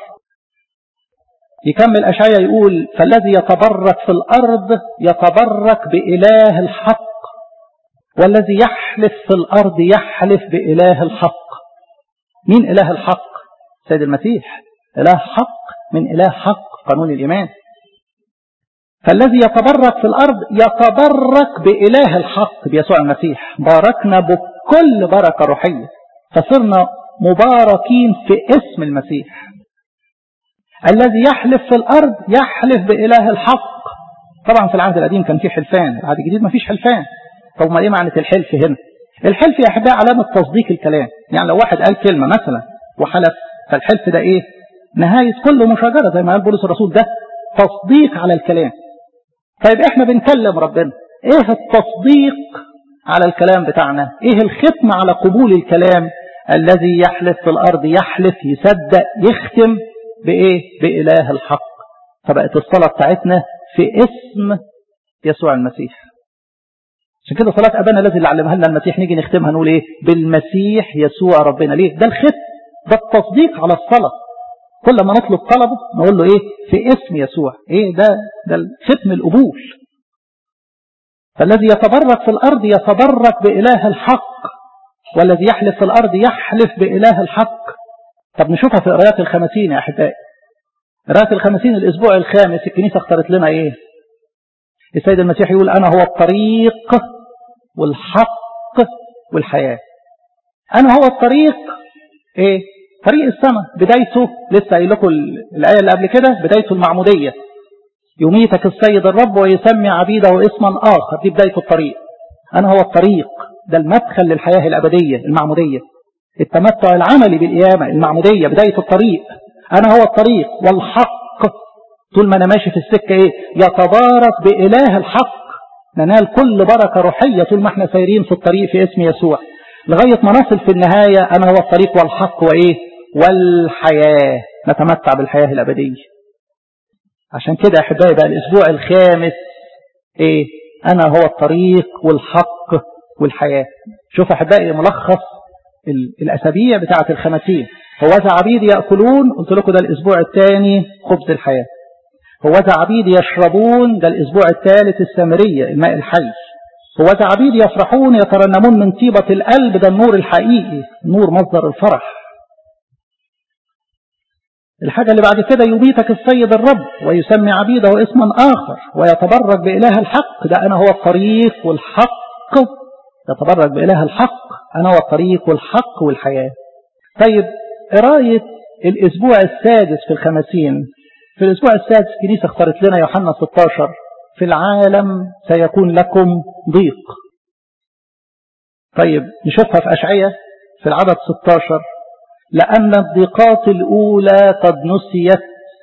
A: يكمل أشعياء يقول فالذي يتبرك في الأرض يتبرك بإله الحق، والذي يحلف في الأرض يحلف بإله الحق. مين إله الحق؟ سيد المسيح، إله حق من إله حق، قانون الإيمان. فالذي يتبرك في الأرض يتبرك بإله الحق بيسوع المسيح. باركنا بكل بركة روحية، فصرنا مباركين في اسم المسيح. الذي يحلف في الأرض يحلف بإله الحق. طبعا في العهد القديم كان في حلفان، العهد الجديد ما فيش حلفان. طب ما ايه معنى الحلف هنا؟ الحلف يا أحباء علامة تصديق الكلام. يعني لو واحد قال كلمة مثلا وحلف، فالحلف ده ايه؟ نهاية كل مشاجرة زي ما قال بولس الرسول، ده تصديق على الكلام. طيب احنا بنكلم ربنا، ايه التصديق على الكلام بتاعنا؟ ايه الختم على قبول الكلام؟ الذي يحلف في الأرض يحلف، يصدق، يختم بإيه؟ بإله الحق. فبقت الصلاة بتاعتنا في اسم يسوع المسيح. عشان كده صلاة أبانا الذي اللي علمها لنا المسيح نيجي نختمها نقول إيه؟ بالمسيح يسوع ربنا. ليه؟ ده الختم، ده التصديق على الصلاة. كل ما نطلب طلب نقول له إيه؟ في اسم يسوع. إيه ده؟ ده الختم القبول. فالذي يتبرك في الأرض يتبرك بإله الحق، والذي يحلف في الأرض يحلف بإله الحق. طب نشوفها في قراءات الخمسين يا أحبائي. قراءات الخمسين الأسبوع الخامس الكنيسة اختارت لنا إيه؟ السيد المسيح يقول أنا هو الطريق والحق والحياة. أنا هو الطريق، إيه؟ طريق السماء بدايته، لسه قايل لكم الآية اللي قبل كده، بدايته المعمودية. يميتك السيد الرب ويسمي عبيده اسما آخر، دي بداية الطريق. أنا هو الطريق، ده المدخل للحياة الأبدية المعمودية. التمتع العملي بالقيامة المعمودية بداية الطريق. أنا هو الطريق والحق. طول ما أنا ماشي في السكة إيه؟ يتبارك بإله الحق. ننال كل بركة روحية طول ما احنا سايرين في الطريق في اسم يسوع، لغاية ما نصل في النهاية أنا هو الطريق والحق وإيه والحياة، نتمتع بالحياة الأبدية. عشان كده يا أحبائي بقى الأسبوع الخامس إيه؟ أنا هو الطريق والحق والحياة. شوف أحبائي ملخص الأسابيع بتاعة الخمسين. هوذا عبيد يأكلون، قلت لكم ده الأسبوع الثاني خبز الحياة. هوذا عبيد يشربون، ده الأسبوع الثالث السامرية الماء الحي. هوذا عبيد يفرحون يترنمون من طيبة القلب، ده النور الحقيقي، نور مصدر الفرح. الحاجة اللي بعد كده يبيتك السيد الرب ويسمي عبيده اسما آخر ويتبرك بإله الحق، ده أنا هو الطريق والحق، يتبرك بإله الحق، أنا هو الطريق والحق والحياة. طيب قراية الأسبوع السادس في الخمسين. في الأسبوع السادس الكنيسة اختارت لنا يوحنا ستة عشر، في العالم سيكون لكم ضيق. طيب نشوفها في أشعية في العدد ستة عشر، لأن الضيقات الأولى قد نسيت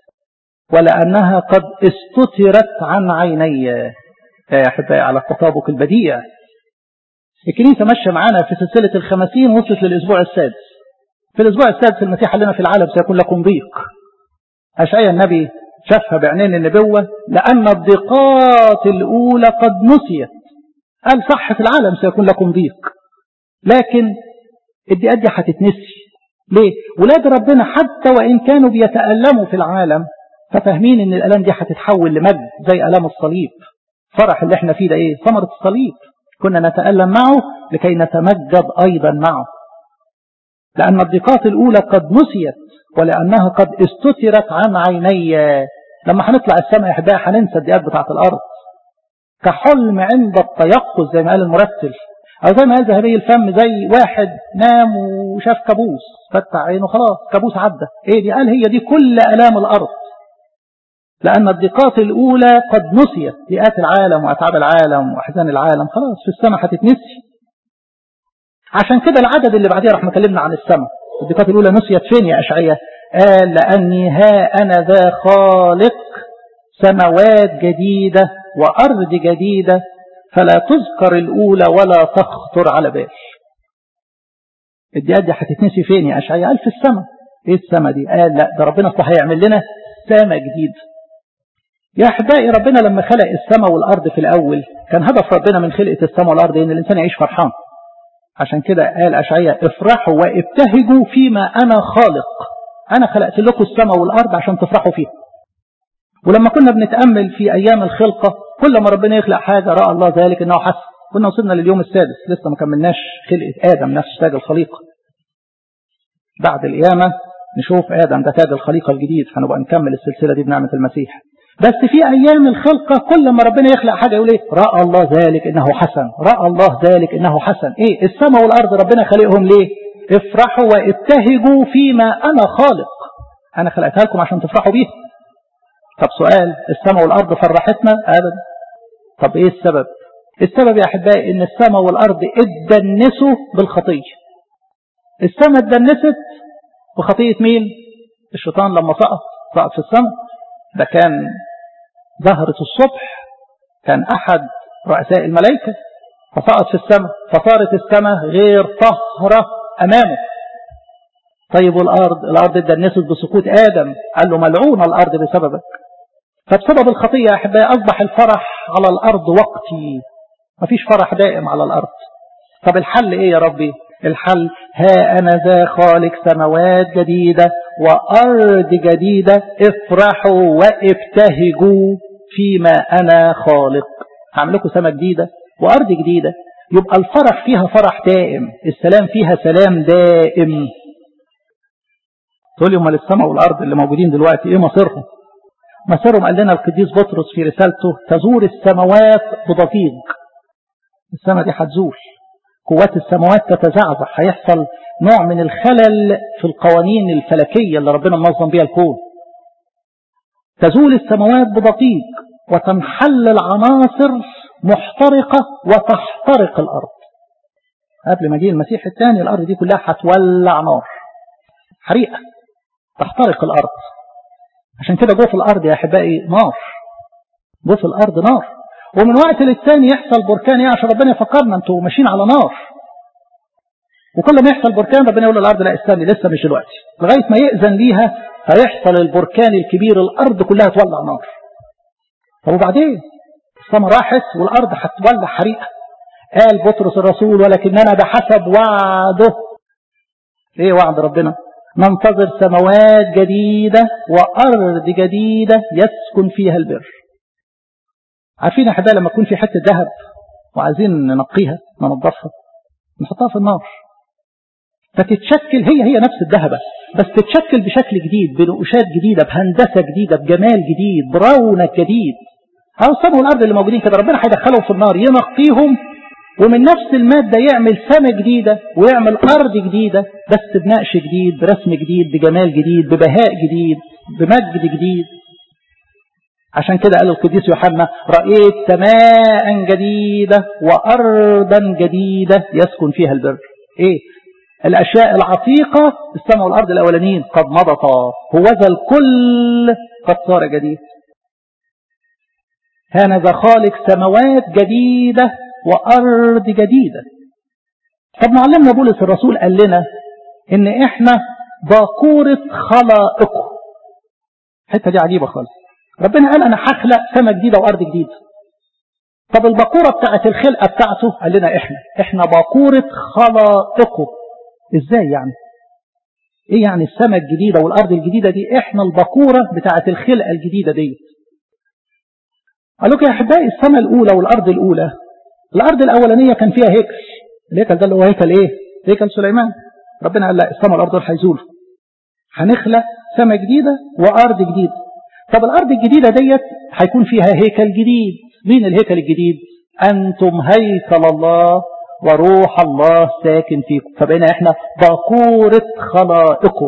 A: ولأنها قد استترت عن عيني. يا أحبائي على التطابق البديع، الكنيسة ماشية معانا في سلسلة الخمسين، وصلت للأسبوع السادس. في الأسبوع السادس المسيح قال لنا في العالم سيكون لكم ضيق. أشعيا النبي شافها بعينين النبوة، لأن الضيقات الأولى قد نسيت. قال صح في العالم سيكون لكم ضيق، لكن الضيقات دي هتتنسي. ليه؟ ولاد ربنا حتى وإن كانوا بيتألموا في العالم ففاهمين إن الألم دي هتتحول لمجد، زي ألم الصليب. فرح اللي احنا فيه ده إيه؟ ثمرة الصليب، كنا نتألم معه لكي نتمجد أيضا معه. لأن الضيقات الأولى قد نسيت ولأنها قد استترت عن عيني. لما هنطلع السماء يا أحبائي هننسى الضيقات بتاعت الأرض، كحلم عند التيقظ زي ما قال المرتل، أو زي ما قال ذهبي الفم، زي واحد نام وشاف كابوس فتح عينه خلاص كابوس عدى. إيه دي؟ قال هي دي كل ألام الأرض. لأن الضيقات الأولى قد نسيت، ضيقات العالم وأتعاب العالم وأحزان العالم خلاص في السماء هتتنسي. عشان كده العدد اللي بعديه راح نكلمنا عن السماء. الضيقات الأولى نسيت فين يا أشعية؟ قال لأني ها أنا ذا خالق سماوات جديدة وأرض جديدة فلا تذكر الأولى ولا تخطر على بال. الضيقات دي هتتنسي فين يا أشعية؟ قال في السماء. إيه السماء دي؟ قال لا، ده ربنا صح هيعمل لنا سماء جديد. يا أحبائي ربنا لما خلق السماء والأرض في الأول كان هدف ربنا من خلقة السماء والأرض إن الإنسان يعيش فرحان. عشان كده قال أشعية افرحوا وابتهجوا فيما أنا خالق. أنا خلقت لكم السماء والأرض عشان تفرحوا فيها. ولما كنا بنتأمل في أيام الخلقة كل ما ربنا يخلق حاجة رأى الله ذلك إنه حسن. كنا وصلنا لليوم السادس، لسه ما كملناش خلقة آدم نفس تاج الخليقة. بعد القيامة نشوف آدم ده تاج الخليقة الجديد، هنبقى نكمل السلسلة دي بنعمة المسيح. بس في أيام الخلقة كل ما ربنا يخلق حاجة يقول إيه؟ رأى الله ذلك إنه حسن، رأى الله ذلك إنه حسن. إيه السماء والأرض ربنا خلقهم ليه؟ افرحوا وابتهجوا فيما أنا خالق. أنا خلقتها لكم عشان تفرحوا بيها. طب سؤال، السماء والأرض فرحتنا؟ أبدا. طب إيه السبب؟ السبب يا أحبائي إن السماء والأرض اتدنسوا بالخطية. السماء اتدنست بخطية مين؟ الشيطان لما سقط سقط في السماء. ده كان زهرة الصبح، كان أحد رؤساء الملائكة، فسقط في السماء، فصارت السماء غير طاهرة أمامه. طيب والأرض؟ الأرض اتدنست بسقوط آدم، قال له ملعون الأرض بسببك. فبسبب الخطية يا أحبائي أصبح الفرح على الأرض وقتي، مفيش فرح دائم على الأرض. طب الحل إيه يا ربي؟ الحل ها أنا ذا خالق سماوات جديدة وأرض جديدة افرحوا وابتهجوا فيما أنا خالق. هعمل لكم سماء جديدة وأرض جديدة، يبقى الفرح فيها فرح دائم، السلام فيها سلام دائم. تقول لي امال السماء والأرض اللي موجودين دلوقتي إيه مصيرهم؟ مصيرهم قال لنا القديس بطرس في رسالته تزور السماوات بضجيج. السماء دي هتزول، قوات السماوات تتزعزع، هيحصل نوع من الخلل في القوانين الفلكية اللي ربنا منظم بيها الكون. تزول السماوات بضجيج وتنحل العناصر محترقة وتحترق الأرض. قبل ما يجي المسيح الثاني الأرض دي كلها هتولع نار، حريقة تحترق الأرض. عشان كده جوه في الأرض يا أحبائي نار، جوه في الأرض نار. ومن وقت للتاني يحصل بركان ايه عشان ربنا يفكرنا انتوا ماشيين على نار. وكل ما يحصل بركان ربنا يقول للارض لا استني لسه مش دلوقتي، لغايه ما يأذن ليها فيحصل البركان الكبير الارض كلها تولع نار. طب وبعدين السماء راحت والارض هتولع حريقه. قال بطرس الرسول ولكننا بحسب وعده. ايه وعد ربنا؟ ننتظر سماوات جديده وارض جديده يسكن فيها البر. عارفين يا احبائي لما يكون في حته ذهب وعايزين ننقيها ننظفها نحطها في النار فتتشكل هي هي نفس الذهبه بس تتشكل بشكل جديد بنقوشات جديده بهندسه جديده بجمال جديد برونق جديد. أو السماء والأرض اللي موجودين كده ربنا هيدخلهم في النار ينقيهم ومن نفس المادة يعمل سماء جديدة ويعمل أرض جديدة بس بنقش جديد برسم جديد بجمال جديد ببهاء جديد بمجد جديد. عشان كده قال القديس يوحنا رأيت سماء جديدة وأرضا جديدة يسكن فيها البر. إيه الأشياء العتيقة السماء والأرض الأولانيين قد مضتا هوذا الكل قد صار جديد. هانذا خالق سماوات جديدة وأرض جديدة. طب معلمنا بولس الرسول قال لنا إن إحنا باكورة خلائقه. الحتة دي عجيبة خالص. ربنا قال أنا هخلق سماء جديدة وأرض جديدة. طب الباكورة بتاعت الخلقة بتاعته قال لنا إحنا إحنا باكورة خلائقه. إزاي يعني؟ إيه يعني السماء الجديدة والأرض الجديدة دي؟ إحنا الباكورة بتاعت الخلقة الجديدة دي. قال لك يا أحبائي السماء الأولى والأرض الأولى الأرض الأولانية كان فيها هيكل. الهيكل ده اللي هو هيكل إيه؟ هيكل سليمان. ربنا قال لا السماء والأرض دول هيزولوا هنخلق سماء جديدة وأرض جديدة. طب الأرض الجديدة ديت هيكون فيها هيكل جديد. مين الهيكل الجديد؟ أنتم هيكل الله وروح الله ساكن فيكم. فبقينا إحنا باكورة خلائقه.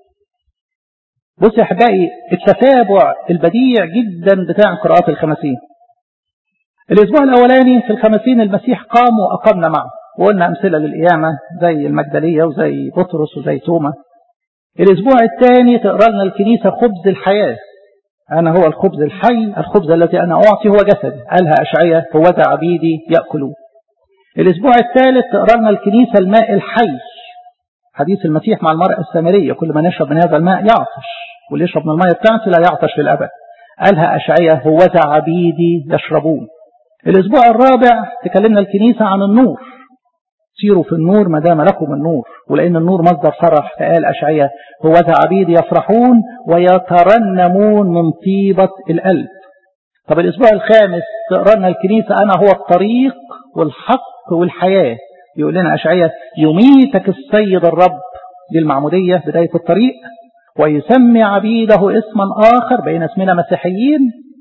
A: بص يا أحبائي التتابع البديع جدا بتاع قراءات الخمسين. الأسبوع الأولاني في الخمسين المسيح قام وأقمنا معه وقلنا أمثلة للقيامة زي المجدلية وزي بطرس وزي توما. الأسبوع الثاني تقرأ لنا الكنيسة خبز الحياة. أنا هو الخبز الحي الخبز الذي أنا أعطي هو جسدي قالها أشعياء هوذا عبيدي يأكلون. الأسبوع الثالث تقرأ لنا الكنيسة الماء الحي حديث المسيح مع المرأة السامرية كل ما نشرب من هذا الماء يعطش واللي يشرب من الماء بتاعته لا يعطش للأبد. قالها أشعياء هوذا عبيدي يشربون. الأسبوع الرابع تكلمنا الكنيسة عن النور. سيروا في النور ما دام لكم النور ولأن النور مصدر فرح فقال أشعياء هوذا عبيدي يفرحون ويترنمون من طيبة القلب. طب الأسبوع الخامس تقرأنا الكنيسة أنا هو الطريق والحق والحياة. يقول لنا أشعياء يميتك السيد الرب للمعمودية بداية الطريق ويسمي عبيده اسما آخر بين اسمنا مسيحيين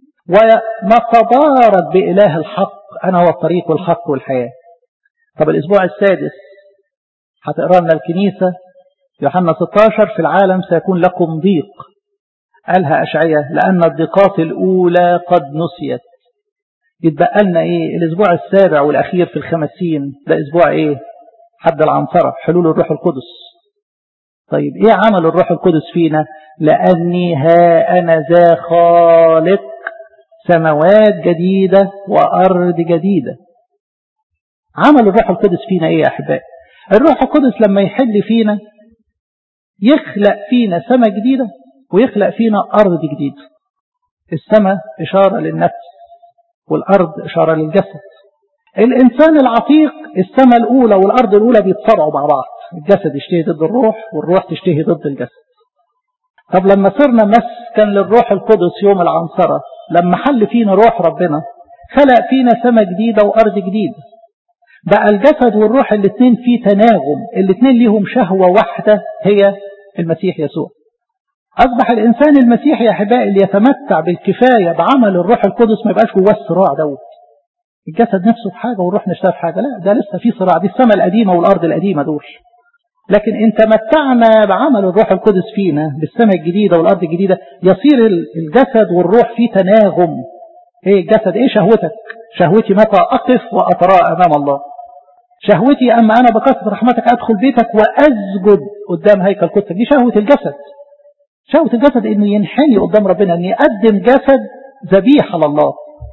A: ونتبارك بإله الحق أنا هو الطريق والحق والحياة. طب الأسبوع السادس هتقرأ لنا الكنيسة يوحنا ستة عشر في العالم سيكون لكم ضيق. قالها أشعياء لأن الضيقات الأولى قد نسيت. يتبقى لنا إيه الأسبوع السابع والأخير في الخمسين ده أسبوع إيه؟ حد العنصرة حلول الروح القدس. طيب إيه عمل الروح القدس فينا؟ لأني ها أنا ذا خالق سماوات جديدة وأرض جديدة. عمل الروح القدس فينا إيه يا أحبائي؟ الروح القدس لما يحل فينا يخلق فينا سماء جديدة ويخلق فينا أرض جديدة. السماء إشارة للنفس والأرض إشارة للجسد. الإنسان العتيق السماء الأولى والأرض الأولى بيتصارعوا مع بعض. الجسد يشتهي ضد الروح والروح تشتهي ضد الجسد. طب لما صرنا مسكن للروح القدس يوم العنصرة لما حل فينا روح ربنا خلق فينا سماء جديدة وأرض جديدة. بقى الجسد والروح الاثنين في تناغم الاثنين ليهم شهوة واحدة هي المسيح يسوع. أصبح الإنسان المسيحي يا أحبائي اللي يتمتع بالكفاية بعمل الروح القدس ما يبقاش جواه الصراع دوت. الجسد نفسه في حاجة والروح نفسها في حاجة. لا ده لسه في صراع. دي السماء القديمة والأرض القديمة دول. لكن إن تمتعنا بعمل الروح القدس فينا بالسماء الجديدة والأرض الجديدة يصير الجسد والروح في تناغم. إيه الجسد؟ إيه شهوتك؟ شهوتي متى أقف وأتراءى أمام الله. شهوتي أما أنا بكثرة رحمتك أدخل بيتك وأسجد قدام هيكل قدسك. دي شهوة الجسد. شهوة الجسد إنه ينحني قدام ربنا، إنه يقدم جسد ذبيحة لله.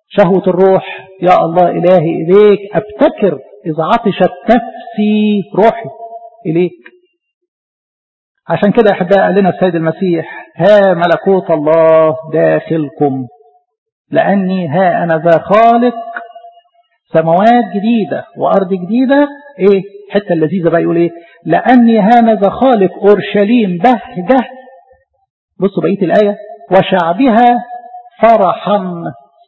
A: شهوة الروح يا الله إلهي إليك أبتكر إذا عطشت نفسي روحي إليك. عشان كده أحباء قال لنا السيد المسيح ها ملكوت الله داخلكم لأني ها أنا ذا خالق سماوات جديدة وأرض جديدة. إيه حتى اللذيذة بقى يقول إيه لأني ها ذا خالق أورشليم بهجة. بصوا بقية الآية وشعبها فرحا.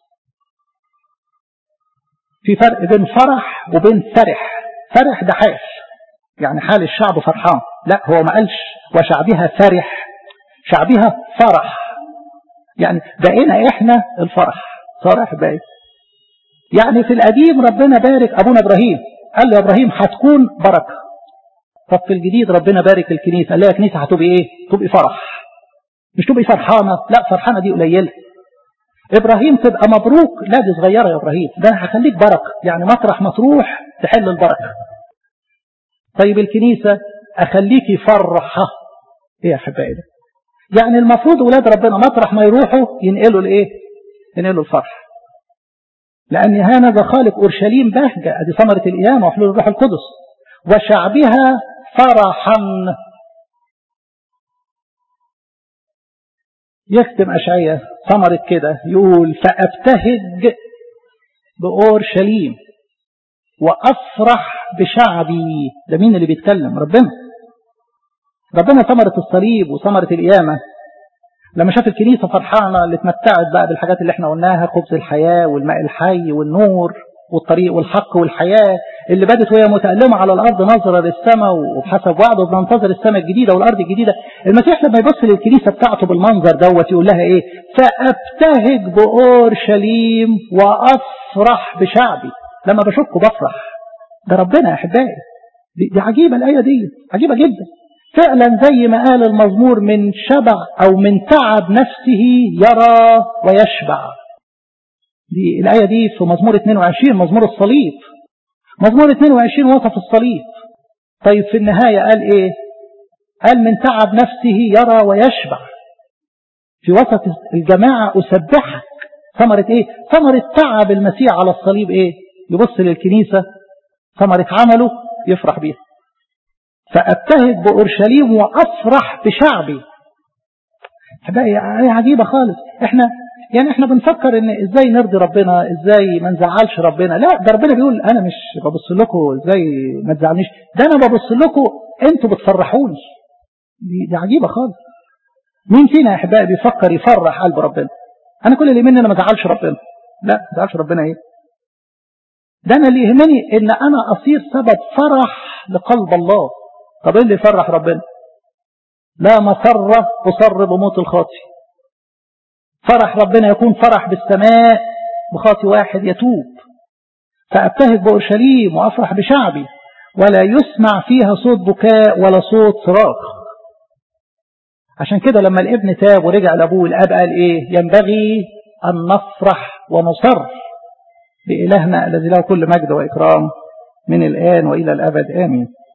A: في فرق بين فرح وبين فرح. فرح ده حال يعني حال الشعب فرحان، لا هو ما قالش وشعبها فرح، شعبها فرح يعني بقينا احنا الفرح صار بقى. يعني في القديم ربنا بارك ابونا ابراهيم قال له يا ابراهيم هتكون بركه. طب في الجديد ربنا بارك الكنيسه قال لها الكنيسه هتبقى ايه؟ تبقى فرح. مش تبقى فرحانه، لا فرحانه دي قليله. ابراهيم تبقى مبروك، لا دي صغيره يا ابراهيم، ده انا هخليك بركه يعني مطرح ما تروح تحل البركه. طيب الكنيسه اخليكي فرحه. ايه يا حبايبي؟ يعني المفروض ولاد ربنا مطرح ما يروحوا ينقلوا الايه؟ ينقلوا الفرح. لان هذا خالق اورشليم بهجه، ادي ثمره القيامه وحلول الروح القدس. وشعبها فرحا. يختم اشعياء ثمره كده يقول فابتهج باورشليم وافرح بشعبي. ده مين اللي بيتكلم؟ ربنا. ربنا ثمره الصليب وثمره القيامه لما شاف الكنيسه فرحانه اللي اتمتعت بقى بالحاجات اللي احنا قلناها، خبز الحياه والماء الحي والنور والطريق والحق والحياه، اللي بدت وهي متألمه على الارض نظره للسماء وحسب وعده بننتظر السماء الجديده والارض الجديده. المسيح لما يبص للكنيسه بتاعته بالمنظر دوت يقول لها ايه؟ فابتهج باورشليم وافرح بشعبي. لما بشوفكم بفرح. ده ربنا يا احبائي. دي, دي عجيبه الايه دي، عجيبه جدا فعلا. زي ما قال المزمور من شبع او من تعب نفسه يرى ويشبع. دي الآية دي في مزمور اثنين وعشرين مزمور الصليب. مزمور اثنين وعشرين وصف الصليب. طيب في النهاية قال ايه؟ قال من تعب نفسه يرى ويشبع. في وسط الجماعة أسبحك. ثمرة ايه؟ ثمرة تعب المسيح على الصليب ايه؟ يبص للكنيسة ثمرة عمله يفرح بيها. فأبتهج بأورشليم وأفرح بشعبي. حبايبي عجيبة خالص. احنا يعني احنا بنفكر ان ازاي نرضي ربنا، ازاي ما نزعلش ربنا. لا ده ربنا بيقول انا مش ببص لكم ازاي ما تزعلنيش، ده انا ببص لكم انتوا بتفرحوني. دي, دي عجيبة خالص. مين فينا يا احبائي بيفكر يفرح قلب ربنا؟ انا كل اللي يهمني انا ما ازعلش ربنا. لا ما ازعلش ربنا ايه؟ ده انا اللي يهمني ان انا اصير سبب فرح لقلب الله. طب ايه اللي يفرح ربنا؟ لا مسرة أصر بموت الخاطي. فرح ربنا يكون فرح بالسماء بخاطي واحد يتوب. فأبتهج بأورشليم وأفرح بشعبي ولا يسمع فيها صوت بكاء ولا صوت صراخ. عشان كده لما الابن تاب ورجع لأبوه الأب قال إيه؟ ينبغي أن نفرح ونصر بإلهنا الذي له كل مجد وإكرام من الآن وإلى الأبد آمين.